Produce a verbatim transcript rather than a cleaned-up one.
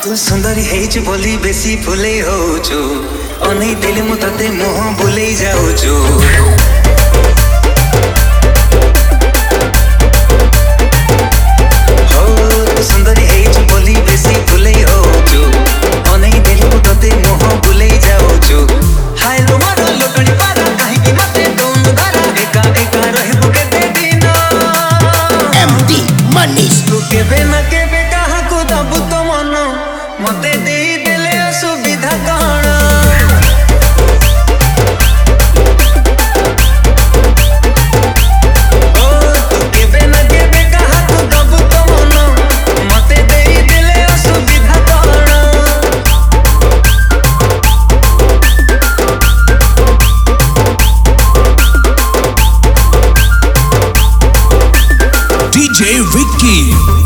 तू सुंदरी हेच बोली बेसी फुले होचु अनै देले मु तते मोह बुले जाउछु हो तू सुंदरी हेच बोली बेसी फुले होचु अनै देले मु तते मोह बुले जाउछु हाय लो मारो लोटणी पारा काहे कि मते दोन धारा एका एका रहबो केते दिन एमडी मनीष तू केबे ना केबे काहा को दबु तो मन मते दे देले असुविधा कण ओ तू केबे ना केबे काहा को दबु तो मन मते दे देले असुविधा कण डीजे विक्की।